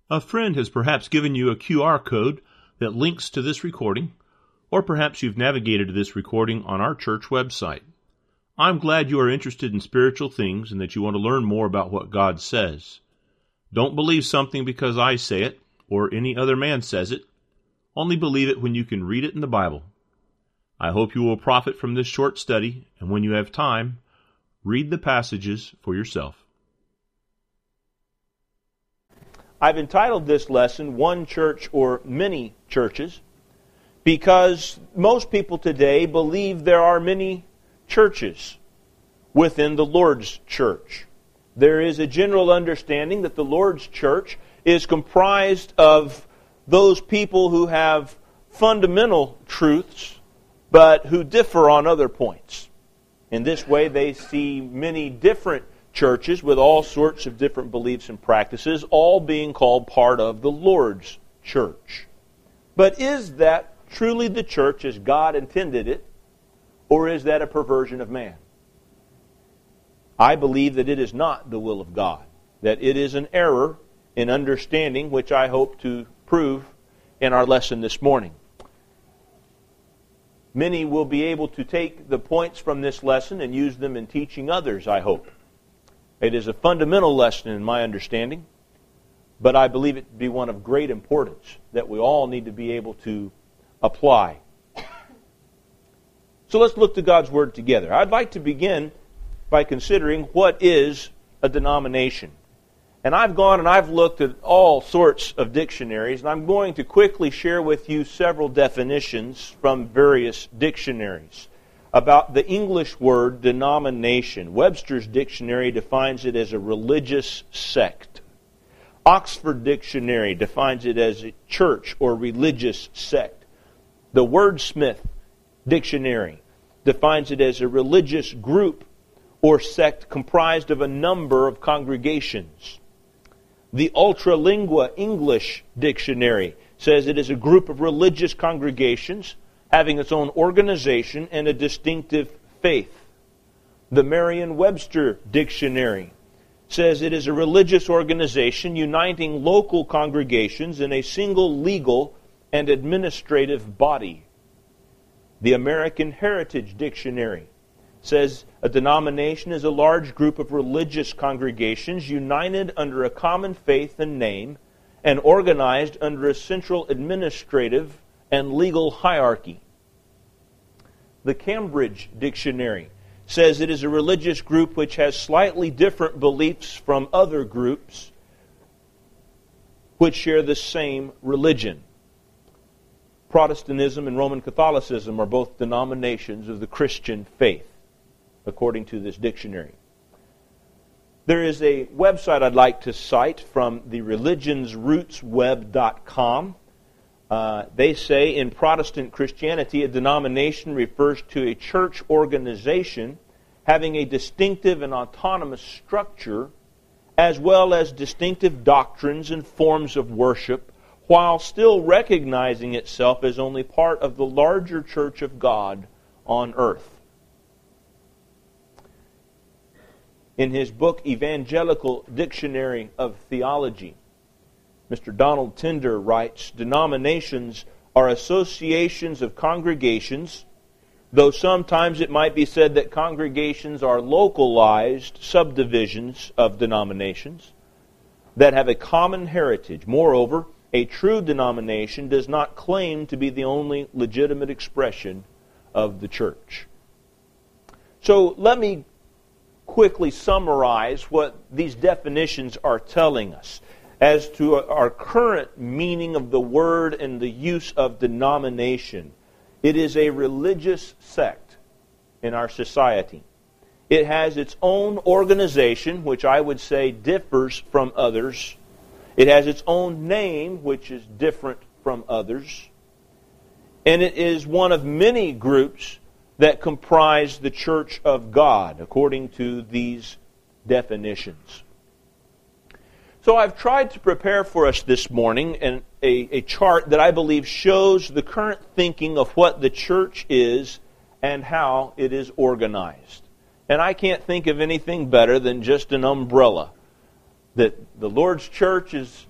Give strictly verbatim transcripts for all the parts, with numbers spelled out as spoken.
A friend has perhaps given you a Q R code that links to this recording, or perhaps you've navigated to this recording on our church website. I'm glad you are interested in spiritual things and that you want to learn more about what God says. Don't believe something because I say it, or any other man says it. Only believe it when you can read it in the Bible. I hope you will profit from this short study, and when you have time, read the passages for yourself. I've entitled this lesson, One Church or Many Churches, because most people today believe there are many churches within the Lord's church. There is a general understanding that the Lord's church is comprised of those people who have fundamental truths, but who differ on other points. In this way, they see many different churches with all sorts of different beliefs and practices, all being called part of the Lord's church. But is that truly the church as God intended it, or is that a perversion of man? I believe that it is not the will of God, that it is an error in understanding, which I hope to prove in our lesson this morning. Many will be able to take the points from this lesson and use them in teaching others, I hope. It is a fundamental lesson in my understanding, but I believe it to be one of great importance that we all need to be able to apply. So let's look to God's Word together. I'd like to begin by considering what is a denomination. And I've gone and I've looked at all sorts of dictionaries, and I'm going to quickly share with you several definitions from various dictionaries about the English word denomination. Webster's dictionary defines it as a religious sect. Oxford Dictionary defines it as a church or religious sect. The Wordsmith Dictionary defines it as a religious group or sect comprised of a number of congregations. The Ultralingua English Dictionary says it is a group of religious congregations having its own organization and a distinctive faith. The Merriam-Webster Dictionary says it is a religious organization uniting local congregations in a single legal and administrative body. The American Heritage Dictionary says a denomination is a large group of religious congregations united under a common faith and name and organized under a central administrative and legal hierarchy. The Cambridge Dictionary says it is a religious group which has slightly different beliefs from other groups which share the same religion. Protestantism and Roman Catholicism are both denominations of the Christian faith, according to this dictionary. There is a website I'd like to cite from the religions roots web dot com. Uh, they say in Protestant Christianity, a denomination refers to a church organization having a distinctive and autonomous structure, as well as distinctive doctrines and forms of worship, while still recognizing itself as only part of the larger church of God on earth. In his book, Evangelical Dictionary of Theology, Mister Donald Tinder writes, denominations are associations of congregations, though sometimes it might be said that congregations are localized subdivisions of denominations that have a common heritage. Moreover, a true denomination does not claim to be the only legitimate expression of the church. So let me quickly summarize what these definitions are telling us as to our current meaning of the word and the use of denomination. It is a religious sect in our society. It has its own organization, which I would say differs from others. It has its own name, which is different from others. And it is one of many groups that comprise the Church of God, according to these definitions. So I've tried to prepare for us this morning an, a, a chart that I believe shows the current thinking of what the church is and how it is organized. And I can't think of anything better than just an umbrella. That the Lord's church is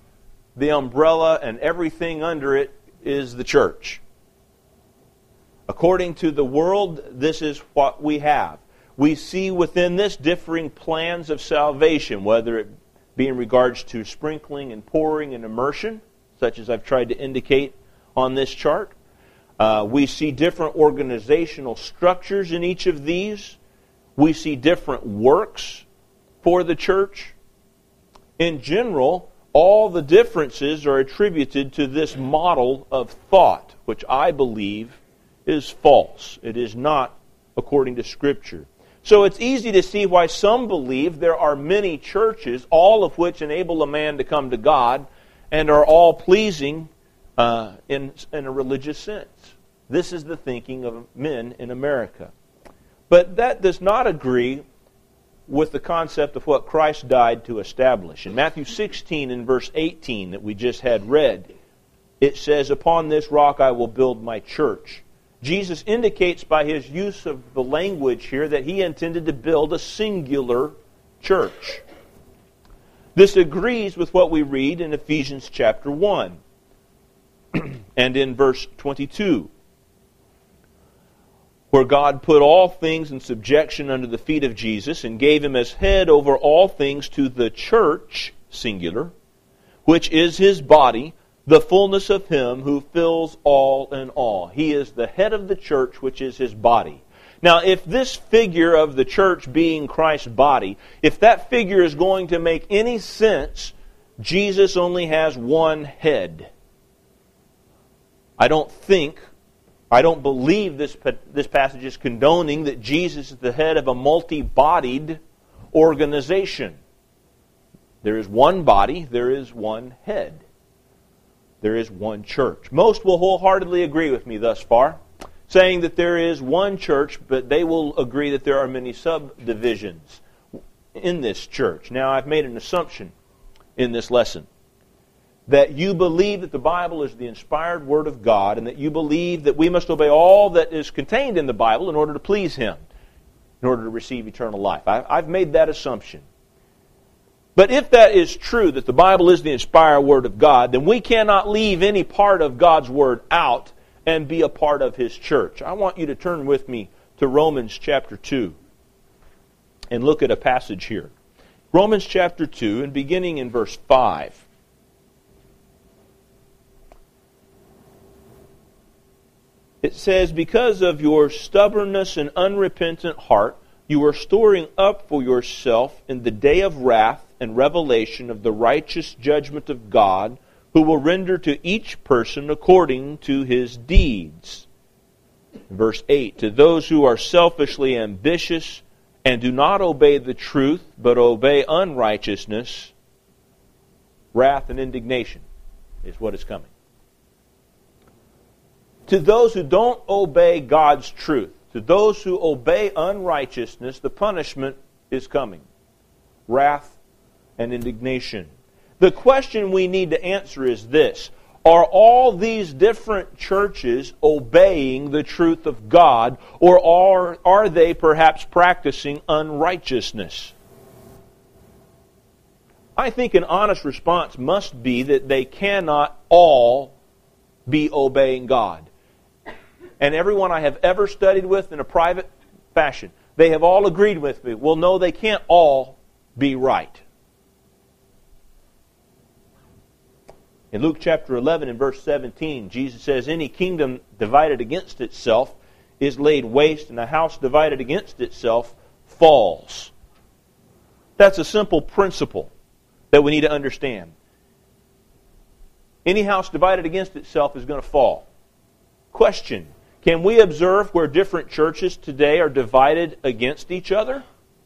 the umbrella and everything under it is the church. According to the world, this is what we have. We see within this differing plans of salvation, whether it be in regards to sprinkling and pouring and immersion, such as I've tried to indicate on this chart. Uh, we see different organizational structures in each of these. We see different works for the church. In general, all the differences are attributed to this model of thought, which I believe is false. It is not according to Scripture. So it's easy to see why some believe there are many churches, all of which enable a man to come to God and are all pleasing uh, in, in a religious sense. This is the thinking of men in America. But that does not agree with the concept of what Christ died to establish. In Matthew sixteen and verse eighteen that we just had read, it says, "Upon this rock I will build my church." Jesus indicates by his use of the language here that he intended to build a singular church. This agrees with what we read in Ephesians chapter one and in verse twenty-two, where God put all things in subjection under the feet of Jesus and gave him as head over all things to the church, singular, which is his body, the fullness of him who fills all in all. He is the head of the church, which is his body. Now, if this figure of the church being Christ's body, if that figure is going to make any sense, Jesus only has one head. I don't think, I don't believe this, this passage is condoning that Jesus is the head of a multi-bodied organization. There is one body, there is one head. There is one church. Most will wholeheartedly agree with me thus far, saying that there is one church, but they will agree that there are many subdivisions in this church. Now, I've made an assumption in this lesson that you believe that the Bible is the inspired Word of God and that you believe that we must obey all that is contained in the Bible in order to please Him, in order to receive eternal life. I've made that assumption. But if that is true, that the Bible is the inspired Word of God, then we cannot leave any part of God's Word out and be a part of His church. I want you to turn with me to Romans chapter two and look at a passage here. Romans chapter two, and beginning in verse five. It says, "Because of your stubbornness and unrepentant heart, you are storing up for yourself in the day of wrath and revelation of the righteous judgment of God, who will render to each person according to his deeds." Verse eight, "To those who are selfishly ambitious and do not obey the truth, but obey unrighteousness, wrath and indignation is what is coming." To those who don't obey God's truth, to those who obey unrighteousness, the punishment is coming. Wrath and indignation. The question we need to answer is this: are all these different churches obeying the truth of God, or are, are they perhaps practicing unrighteousness? I think an honest response must be that they cannot all be obeying God. And everyone I have ever studied with in a private fashion, they have all agreed with me, well, no, they can't all be right. In Luke chapter eleven and verse seventeen, Jesus says, "Any kingdom divided against itself is laid waste, and a house divided against itself falls." That's a simple principle that we need to understand. Any house divided against itself is going to fall. Question: can we observe where different churches today are divided against each other?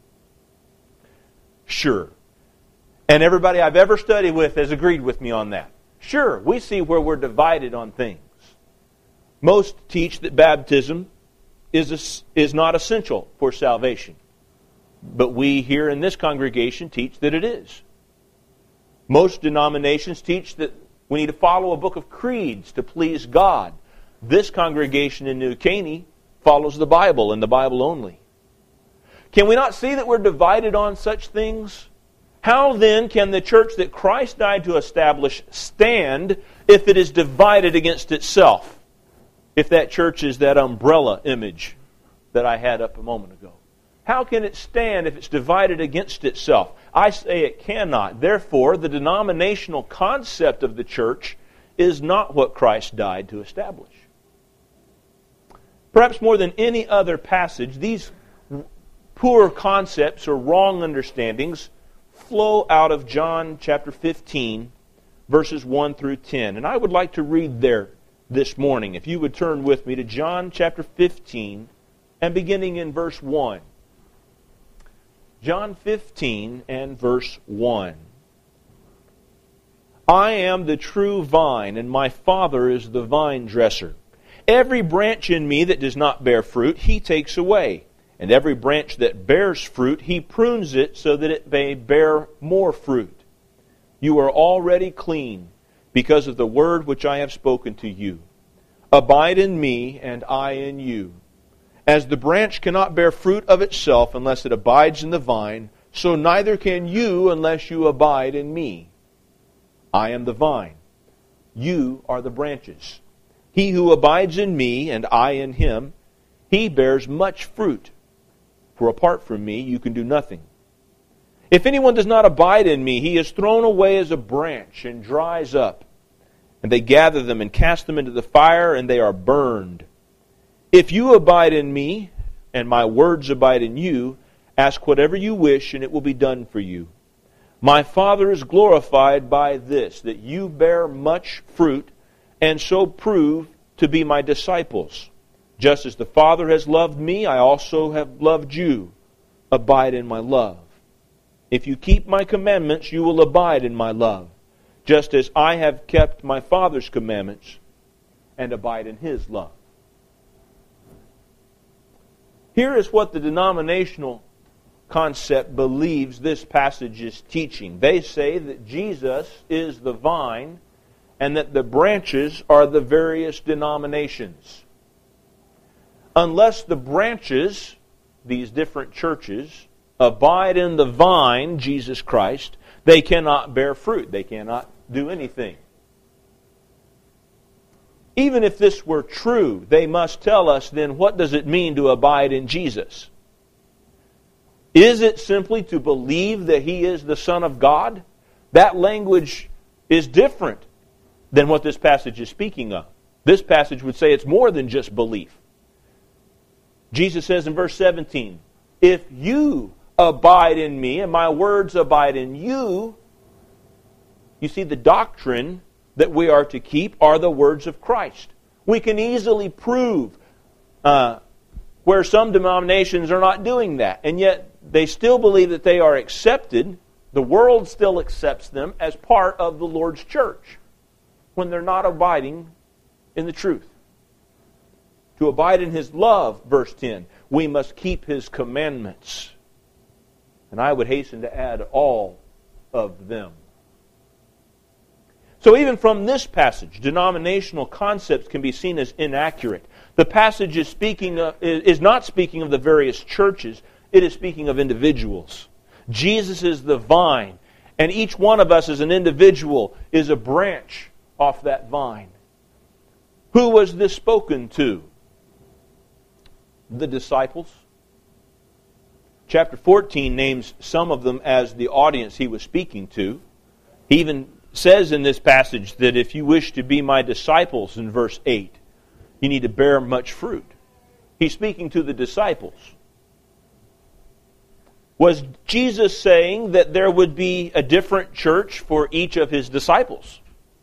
Sure. And everybody I've ever studied with has agreed with me on that. Sure, we see where we're divided on things. Most teach that baptism is, a, is not essential for salvation. But we here in this congregation teach that it is. Most denominations teach that we need to follow a book of creeds to please God. This congregation in New Caney follows the Bible and the Bible only. Can we not see that we're divided on such things? How then can the church that Christ died to establish stand if it is divided against itself? If that church is that umbrella image that I had up a moment ago. How can it stand if it's divided against itself? I say it cannot. Therefore, the denominational concept of the church is not what Christ died to establish. Perhaps more than any other passage, these poor concepts or wrong understandings flow out of John chapter fifteen, verses one through ten. And I would like to read there this morning. If you would turn with me to John chapter fifteen and beginning in verse one. John fifteen and verse one. I am the true vine, and my Father is the vine dresser. Every branch in me that does not bear fruit, He takes away. And every branch that bears fruit, He prunes it so that it may bear more fruit. You are already clean because of the word which I have spoken to you. Abide in me, and I in you. As the branch cannot bear fruit of itself unless it abides in the vine, so neither can you unless you abide in me. I am the vine. You are the branches. He who abides in me, and I in him, he bears much fruit. For apart from me, you can do nothing. If anyone does not abide in me, he is thrown away as a branch and dries up. And they gather them and cast them into the fire, and they are burned. If you abide in me, and my words abide in you, ask whatever you wish, and it will be done for you. My Father is glorified by this, that you bear much fruit, and so prove to be my disciples. Just as the Father has loved me, I also have loved you. Abide in my love. If you keep my commandments, you will abide in my love, just as I have kept my Father's commandments and abide in His love. Here is what the denominational concept believes this passage is teaching. They say that Jesus is the vine and that the branches are the various denominations. Unless the branches, these different churches, abide in the vine, Jesus Christ, they cannot bear fruit. They cannot do anything. Even if this were true, they must tell us then what does it mean to abide in Jesus? Is it simply to believe that He is the Son of God? That language is different than what this passage is speaking of. This passage would say it's more than just belief. Jesus says in verse seventeen, if you abide in me and my words abide in you, you see the doctrine that we are to keep are the words of Christ. We can easily prove uh, where some denominations are not doing that, and yet they still believe that they are accepted. The world still accepts them as part of the Lord's church when they're not abiding in the truth. To abide in His love, verse ten, we must keep His commandments. And I would hasten to add all of them. So even from this passage, denominational concepts can be seen as inaccurate. The passage is speaking of, is not speaking of the various churches. It is speaking of individuals. Jesus is the vine, and each one of us as an individual is a branch off that vine. Who was this spoken to? The disciples. Chapter fourteen names some of them as the audience He was speaking to. He even says in this passage that if you wish to be my disciples, in verse eight, you need to bear much fruit. He's speaking to the disciples. Was Jesus saying that there would be a different church for each of His disciples?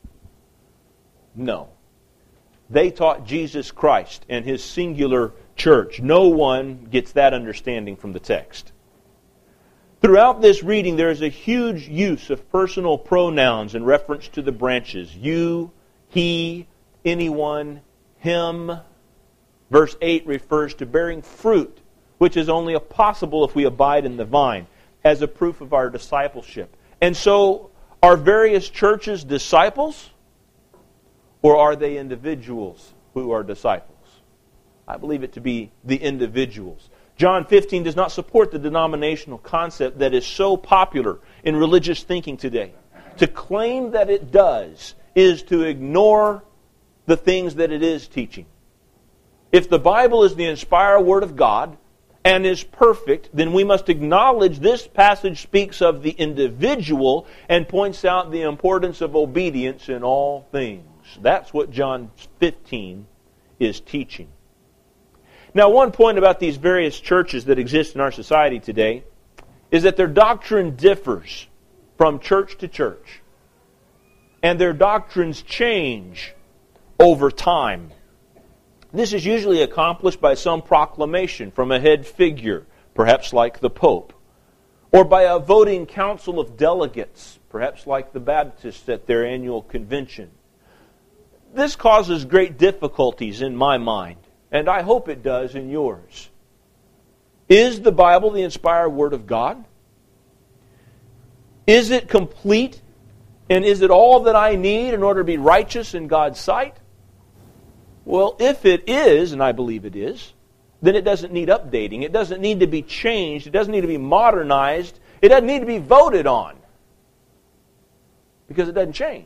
No. They taught Jesus Christ and His singular church. No one gets that understanding from the text. Throughout this reading, there is a huge use of personal pronouns in reference to the branches. You, he, anyone, him. Verse eight refers to bearing fruit, which is only possible if we abide in the vine, as a proof of our discipleship. And so, are various churches disciples? Or are they individuals who are disciples? I believe it to be the individuals. John fifteen does not support the denominational concept that is so popular in religious thinking today. To claim that it does is to ignore the things that it is teaching. If the Bible is the inspired Word of God and is perfect, then we must acknowledge this passage speaks of the individual and points out the importance of obedience in all things. That's what John fifteen is teaching. Now, one point about these various churches that exist in our society today is that their doctrine differs from church to church. And their doctrines change over time. This is usually accomplished by some proclamation from a head figure, perhaps like the Pope, or by a voting council of delegates, perhaps like the Baptists at their annual convention. This causes great difficulties in my mind, and I hope it does in yours. Is the Bible the inspired Word of God? Is it complete? And is it all that I need in order to be righteous in God's sight? Well, if it is, and I believe it is, then it doesn't need updating. It doesn't need to be changed. It doesn't need to be modernized. It doesn't need to be voted on. Because it doesn't change.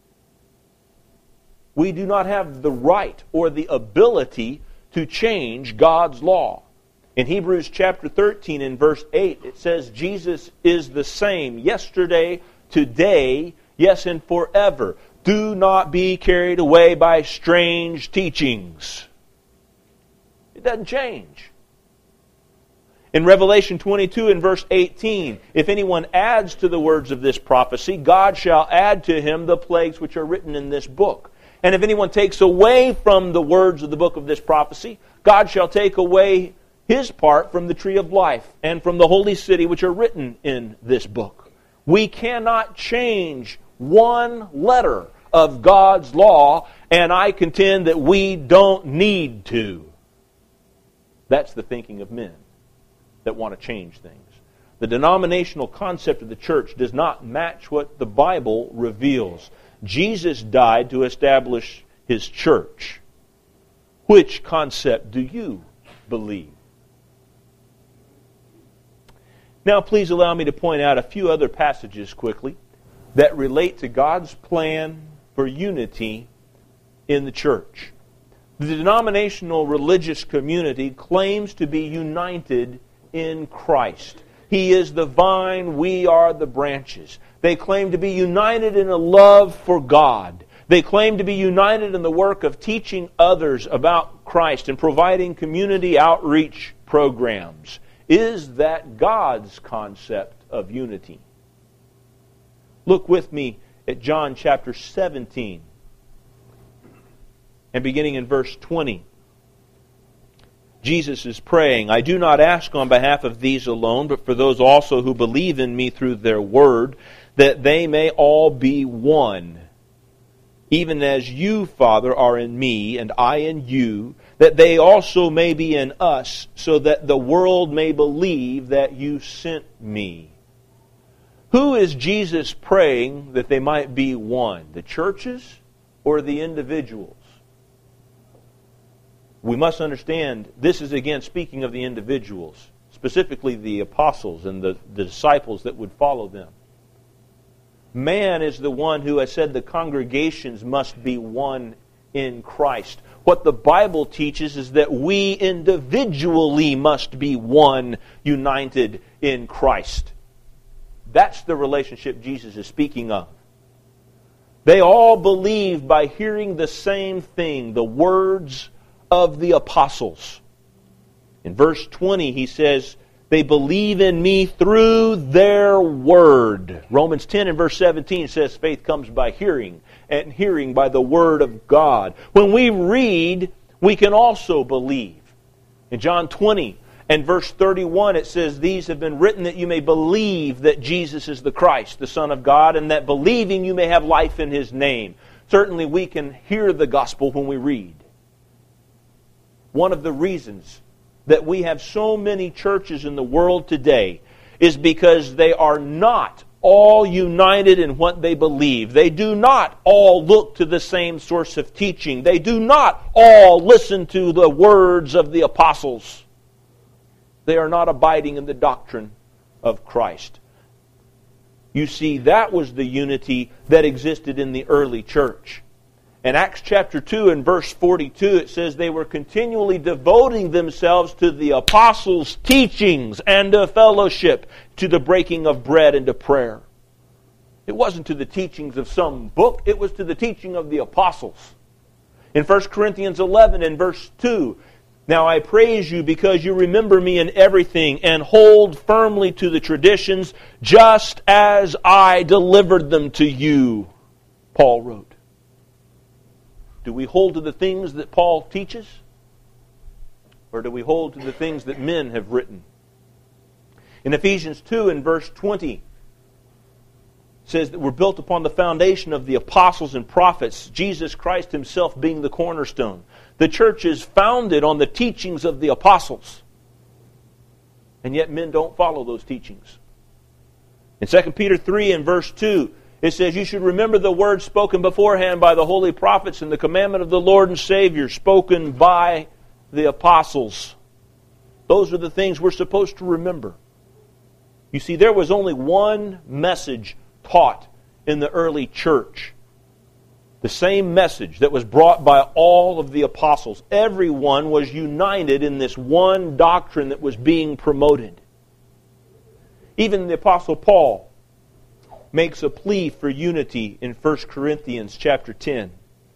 We do not have the right or the ability to change God's law. In Hebrews chapter thirteen and verse eight, it says Jesus is the same yesterday, today, yes, and forever. Do not be carried away by strange teachings. It doesn't change. In Revelation twenty-two and verse eighteen, if anyone adds to the words of this prophecy, God shall add to him the plagues which are written in this book. And if anyone takes away from the words of the book of this prophecy, God shall take away his part from the tree of life and from the holy city which are written in this book. We cannot change one letter of God's law, and I contend that we don't need to. That's the thinking of men that want to change things. The denominational concept of the church does not match what the Bible reveals. Jesus died to establish His church. Which concept do you believe? Now, please allow me to point out a few other passages quickly that relate to God's plan for unity in the church. The denominational religious community claims to be united in Christ. He is the vine, we are the branches. They claim to be united in a love for God. They claim to be united in the work of teaching others about Christ and providing community outreach programs. Is that God's concept of unity? Look with me at John chapter seventeen and beginning in verse twenty. Jesus is praying, I do not ask on behalf of these alone, but for those also who believe in me through their word, that they may all be one. Even as you, Father, are in me, and I in you, that they also may be in us, so that the world may believe that you sent me. Who is Jesus praying that they might be one? The churches or the individuals? We must understand, this is again speaking of the individuals, specifically the apostles and the, the disciples that would follow them. Man is the one who has said the congregations must be one in Christ. What the Bible teaches is that we individually must be one, united in Christ. That's the relationship Jesus is speaking of. They all believe by hearing the same thing, the words of the apostles. In verse twenty, he says, they believe in me through their word. Romans ten and verse seventeen says faith comes by hearing, and hearing by the word of God. When we read, we can also believe. In John twenty and verse thirty-one, it says, these have been written that you may believe that Jesus is the Christ, the Son of God, and that believing you may have life in His name. Certainly we can hear the gospel when we read. One of the reasons that we have so many churches in the world today is because they are not all united in what they believe. They do not all look to the same source of teaching. They do not all listen to the words of the apostles. They are not abiding in the doctrine of Christ. You see, that was the unity that existed in the early church. In Acts chapter two and verse forty-two, it says they were continually devoting themselves to the apostles' teachings and to fellowship, to the breaking of bread and to prayer. It wasn't to the teachings of some book, it was to the teaching of the apostles. In First Corinthians eleven and verse two, now I praise you because you remember me in everything and hold firmly to the traditions just as I delivered them to you, Paul wrote. Do we hold to the things that Paul teaches? Or do we hold to the things that men have written? In Ephesians two and verse twenty, it says that we're built upon the foundation of the apostles and prophets, Jesus Christ Himself being the cornerstone. The church is founded on the teachings of the apostles. And yet men don't follow those teachings. In Second Peter three and verse two, it says, you should remember the words spoken beforehand by the holy prophets and the commandment of the Lord and Savior spoken by the apostles. Those are the things we're supposed to remember. You see, there was only one message taught in the early church. The same message that was brought by all of the apostles. Everyone was united in this one doctrine that was being promoted. Even the Apostle Paul makes a plea for unity in First Corinthians chapter ten.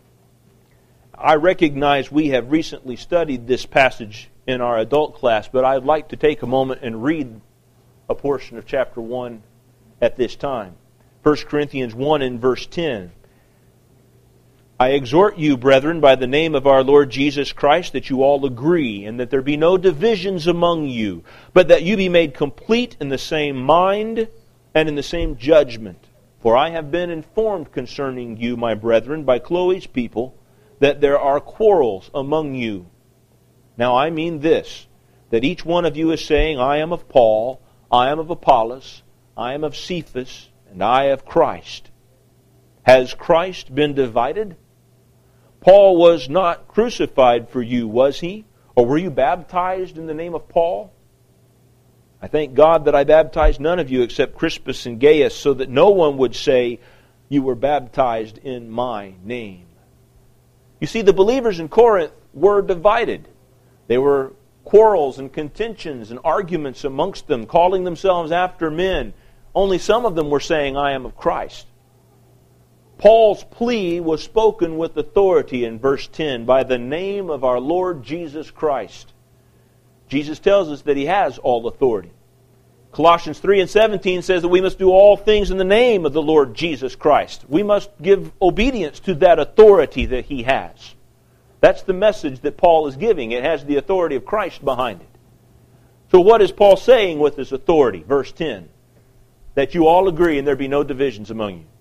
I recognize we have recently studied this passage in our adult class, but I'd like to take a moment and read a portion of chapter one at this time. First Corinthians one and verse ten. I exhort you, brethren, by the name of our Lord Jesus Christ, that you all agree, and that there be no divisions among you, but that you be made complete in the same mind and in the same judgment. For I have been informed concerning you, my brethren, by Chloe's people, that there are quarrels among you. Now I mean this, that each one of you is saying, I am of Paul, I am of Apollos, I am of Cephas, and I of Christ. Has Christ been divided? Paul was not crucified for you, was he? Or were you baptized in the name of Paul? I thank God that I baptized none of you except Crispus and Gaius, so that no one would say you were baptized in my name. You see, the believers in Corinth were divided. There were quarrels and contentions and arguments amongst them, calling themselves after men. Only some of them were saying, I am of Christ. Paul's plea was spoken with authority in verse ten, by the name of our Lord Jesus Christ. Jesus tells us that He has all authority. Colossians three and seventeen says that we must do all things in the name of the Lord Jesus Christ. We must give obedience to that authority that He has. That's the message that Paul is giving. It has the authority of Christ behind it. So what is Paul saying with this authority? Verse ten. That you all agree and there be no divisions among you.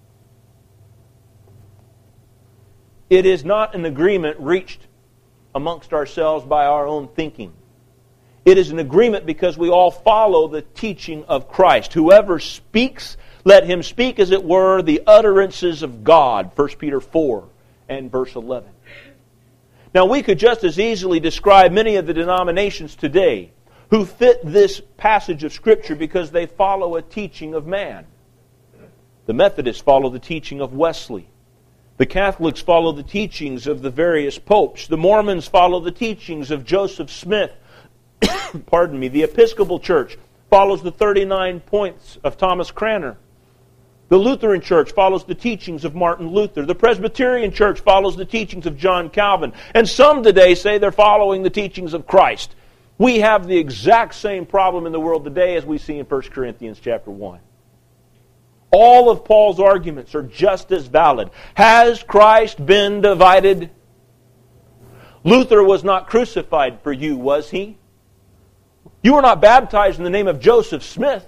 It is not an agreement reached amongst ourselves by our own thinking. It is an agreement because we all follow the teaching of Christ. Whoever speaks, let him speak, as it were, the utterances of God. First Peter four and verse eleven. Now we could just as easily describe many of the denominations today who fit this passage of Scripture because they follow a teaching of man. The Methodists follow the teaching of Wesley. The Catholics follow the teachings of the various popes. The Mormons follow the teachings of Joseph Smith. Pardon me. The Episcopal Church follows the thirty-nine points of Thomas Cranmer. The Lutheran Church follows the teachings of Martin Luther. The Presbyterian Church follows the teachings of John Calvin. And some today say they're following the teachings of Christ. We have the exact same problem in the world today as we see in First Corinthians chapter one. All of Paul's arguments are just as valid. Has Christ been divided? Luther was not crucified for you, was he? You were not baptized in the name of Joseph Smith.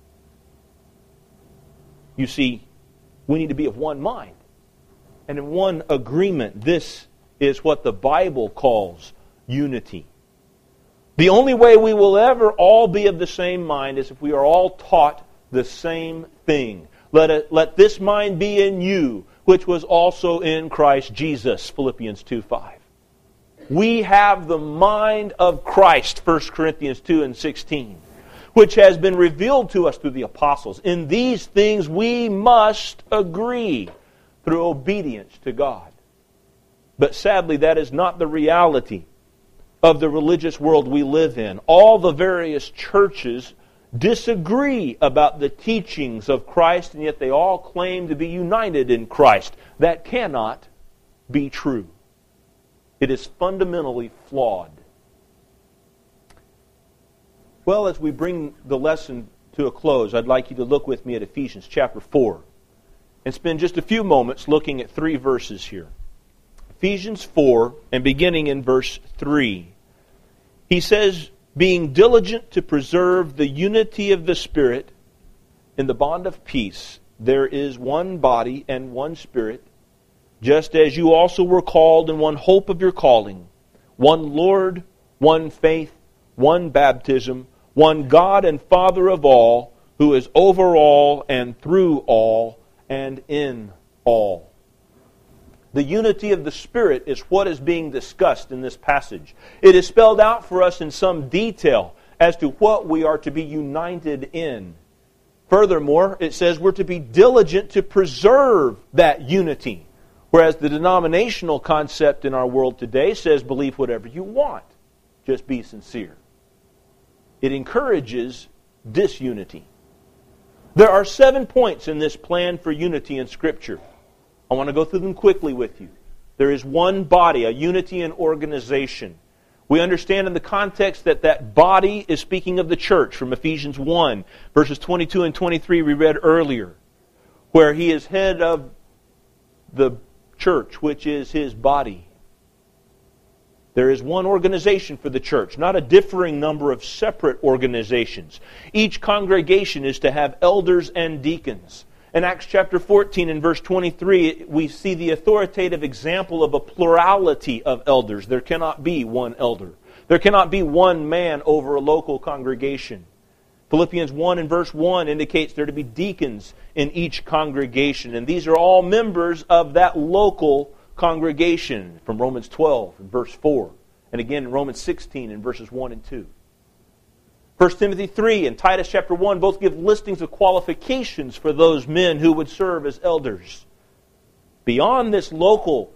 You see, we need to be of one mind and in one agreement. This is what the Bible calls unity. The only way we will ever all be of the same mind is if we are all taught the same thing. Let it, let this mind be in you, which was also in Christ Jesus. Philippians two five. We have the mind of Christ. First Corinthians two and sixteen. which has been revealed to us through the apostles. In these things we must agree through obedience to God. But sadly, that is not the reality of the religious world we live in. All the various churches disagree about the teachings of Christ, and yet they all claim to be united in Christ. That cannot be true. It is fundamentally flawed. Well, as we bring the lesson to a close, I'd like you to look with me at Ephesians chapter four and spend just a few moments looking at three verses here. Ephesians four, and beginning in verse three. He says, being diligent to preserve the unity of the Spirit in the bond of peace, there is one body and one Spirit, just as you also were called in one hope of your calling, one Lord, one faith, one baptism, one God and Father of all, who is over all and through all and in all. The unity of the Spirit is what is being discussed in this passage. It is spelled out for us in some detail as to what we are to be united in. Furthermore, it says we're to be diligent to preserve that unity. Whereas the denominational concept in our world today says believe whatever you want. Just be sincere. It encourages disunity. There are seven points in this plan for unity in Scripture. I want to go through them quickly with you. There is one body, a unity in organization. We understand in the context that that body is speaking of the church from Ephesians one, verses twenty-two and twenty-three we read earlier, where He is head of the church, which is His body. There is one organization for the church, not a differing number of separate organizations. Each congregation is to have elders and deacons. In Acts chapter fourteen and verse twenty-three, we see the authoritative example of a plurality of elders. There cannot be one elder. There cannot be one man over a local congregation. Philippians one and verse one indicates there to be deacons in each congregation. And these are all members of that local congregation from Romans twelve and verse four. And again in Romans sixteen and verses one and two. First Timothy three and Titus chapter one both give listings of qualifications for those men who would serve as elders. Beyond this local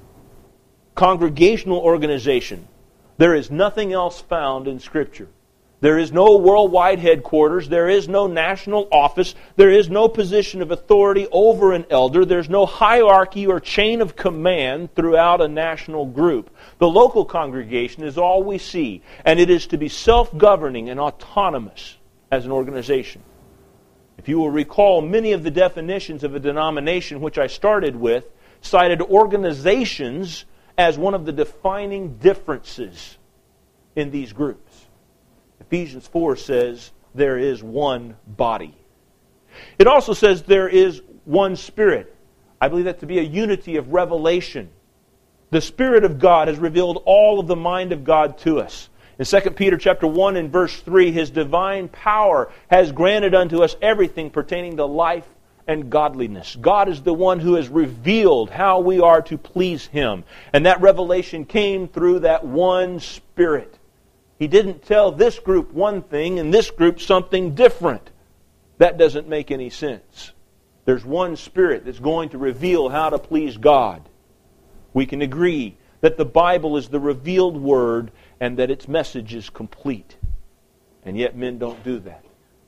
congregational organization, there is nothing else found in Scripture. There is no worldwide headquarters. There is no national office. There is no position of authority over an elder. There's no hierarchy or chain of command throughout a national group. The local congregation is all we see, and it is to be self-governing and autonomous as an organization. If you will recall, many of the definitions of a denomination, which I started with, cited organizations as one of the defining differences in these groups. Ephesians four says there is one body. It also says there is one Spirit. I believe that to be a unity of revelation. The Spirit of God has revealed all of the mind of God to us. In Second Peter chapter one and verse three, His divine power has granted unto us everything pertaining to life and godliness. God is the one who has revealed how we are to please Him. And that revelation came through that one Spirit. He didn't tell this group one thing and this group something different. That doesn't make any sense. There's one Spirit that's going to reveal how to please God. We can agree that the Bible is the revealed Word and that its message is complete. And yet men don't do that.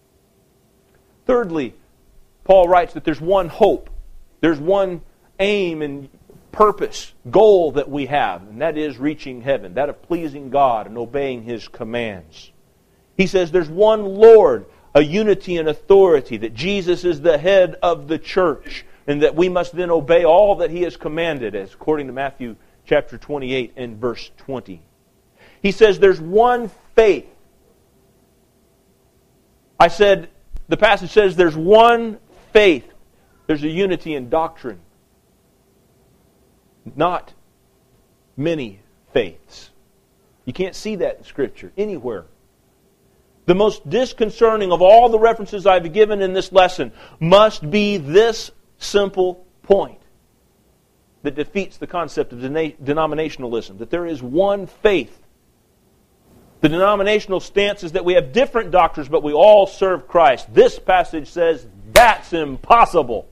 Thirdly, Paul writes that there's one hope. There's one aim and purpose, goal that we have, and that is reaching heaven, that of pleasing God and obeying His commands. He says there's one Lord, a unity and authority, that Jesus is the head of the church, and that we must then obey all that He has commanded, as according to Matthew chapter twenty-eight and verse twenty. He says there's one faith. I said, the passage says there's one faith. There's a unity in doctrine. Not many faiths. You can't see that in Scripture anywhere. The most disconcerting of all the references I've given in this lesson must be this simple point that defeats the concept of denominationalism, that there is one faith. The denominational stance is that we have different doctrines, but we all serve Christ. This passage says that's impossible.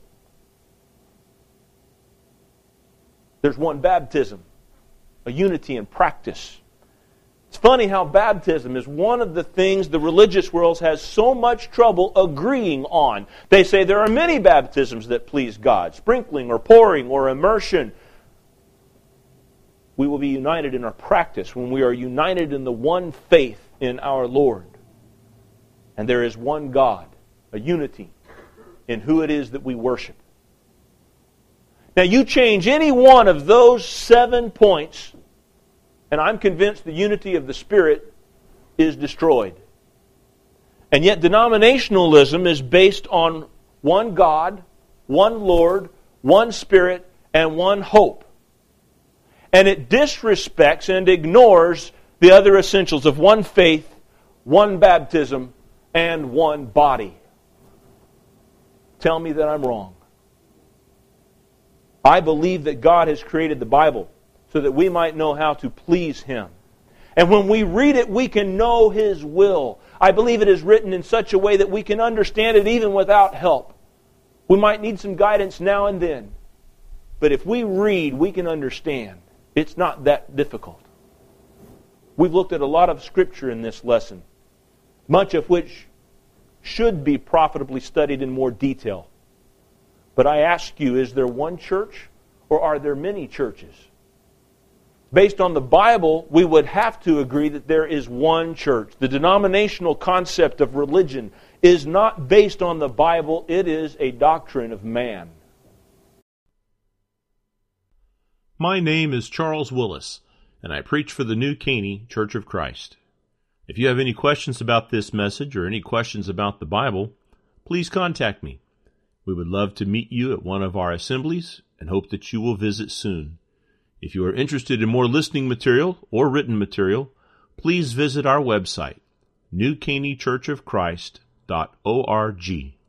There's one baptism, a unity in practice. It's funny how baptism is one of the things the religious world has so much trouble agreeing on. They say there are many baptisms that please God, sprinkling or pouring or immersion. We will be united in our practice when we are united in the one faith in our Lord. And there is one God, a unity in who it is that we worship. Now you change any one of those seven points, and I'm convinced the unity of the Spirit is destroyed. And yet denominationalism is based on one God, one Lord, one Spirit, and one hope. And it disrespects and ignores the other essentials of one faith, one baptism, and one body. Tell me that I'm wrong. I believe that God has created the Bible so that we might know how to please Him. And when we read it, we can know His will. I believe it is written in such a way that we can understand it even without help. We might need some guidance now and then. But if we read, we can understand. It's not that difficult. We've looked at a lot of Scripture in this lesson, much of which should be profitably studied in more detail. But I ask you, is there one church or are there many churches? Based on the Bible, we would have to agree that there is one church. The denominational concept of religion is not based on the Bible. It is a doctrine of man. My name is Charles Willis, and I preach for the New Caney Church of Christ. If you have any questions about this message or any questions about the Bible, please contact me. We would love to meet you at one of our assemblies and hope that you will visit soon. If you are interested in more listening material or written material, please visit our website, new caney church of christ dot org.